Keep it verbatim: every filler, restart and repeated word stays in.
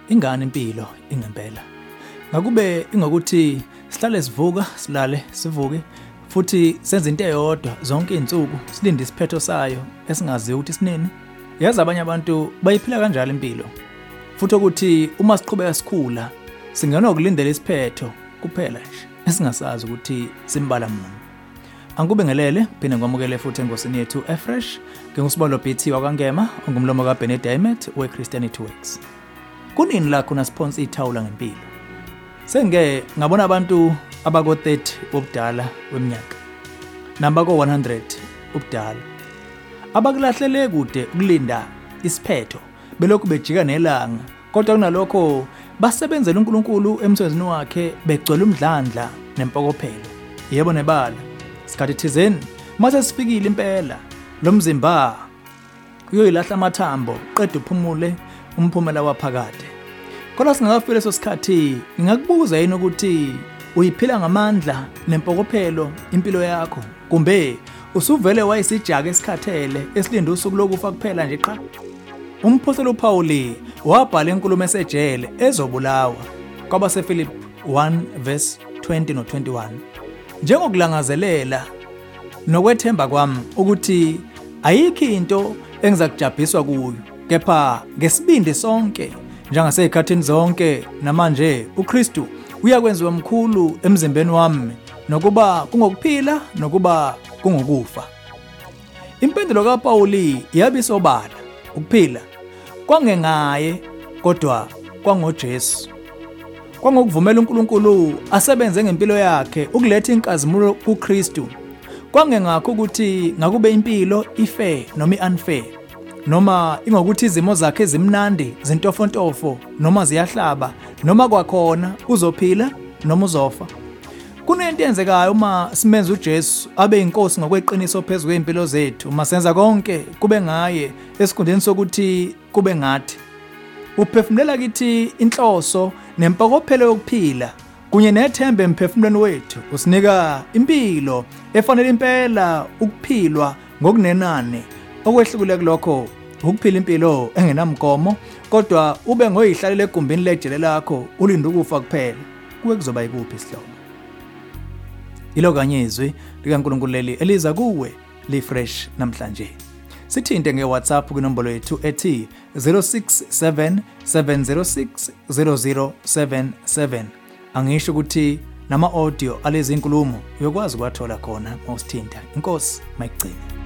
ingane impilo ingempela. Ngakube ingokuthi sihlale sivuka silale sivuke futhi senze into eyodwa zonke izinsuku silinde isiphetho sayo esingazi ukuthi sinini. Yazi abanye abantu bayiphila kanjalo impilo. Futhi ukuthi uma siqhubeka sikhula singena ukulindela isiphetho kuphela nje esingasazi ukuthi simbala muni. Angikube ngelele phinde ngamukele futhi engosini yethu eFresh ngingusibalo B T wakangema ongumlomo kaBenedict weChristianity Works. Kunini la khona sponsor ithawula ngempilo. Senge ngabona abantu abako thirty obudala weminyaka namba ko one hundred ubudala abakulahlele kude ukulinda isiphetho belokhu bejika nelanga kodwa kunalokho basebenzela uNkulunkulu emsebenzini wakhe begcwele umdlandla nempokophelo. Yebo nebala sikhathi thizeni mase sifikile impela lo mzimba uyoyilahla amathambo qeda uphumule umphumela waphakade. Kodwa singakafika leso sikhathi ngingakubuza yini ukuthi uyiphila ngamandla nempokophelo impilo yakho kumbe usuvele wayisijaka esikhathele esilinde usuku lokufa kuphela nje qha. Umphostoli uPaul wabhala inkulumo esejele ezobulawa kwabaseFilippi one verse twenty no twenty-one. Njengokulangazelela nokwethemba kwami ukuthi ayikho into engizakujabhiswa kuyo kepha ngesibindi sonke njengasezikhathini zonke namanje uKristu uyakwenza omkhulu emzimbeni wami nokuba kungokuphila nokuba kungokufa. Impendulo kaPaul yabisobala ukuphila kwangengaye kodwa kwangoJesu. Kwangokuvumela uNkulunkulu asebenze ngempilo yakhe ukuletha inkazimulo kuKristu. Kwangengakho ukuthi ngakube impilo ifair noma iunfair noma ingokuthi izimo zakhe zimnandi zintofontofo noma ziyahlaba noma kwakhona uzophila noma uzofa. Kunento enzekayo uma simenza uJesu abe inkosi ngokweqiniso phezulu kwempilo zethu uma senza konke kube ngaye esikhundleni sokuthi kube ngathi. Uphefumulela kithi inhloso nempokophelo yokuphila kunye nethemba emphefumulweni wethu. Usinika impilo efanele impela ukuphilwa ngokunenane okwehlukile kulokho ukuphila impilo engenamgomo kodwa ube ngoyihlalele egumbini lejele lakho ulinde ukufa kuphela. Kuwe kuzoba yikuphi isihlobo? Ilo kanye izwi likaNkulunkulu leli eliza kuwe liFresh namhlanje. Sithinte ngeWhatsApp kwinombolo yethu ethi zero six seven seven zero six zero zero seven seven. Angisho ukuthi nama audio alezi inkulumo uyokwazi ukwathola khona ngosithinta. Inkosi mayigcine.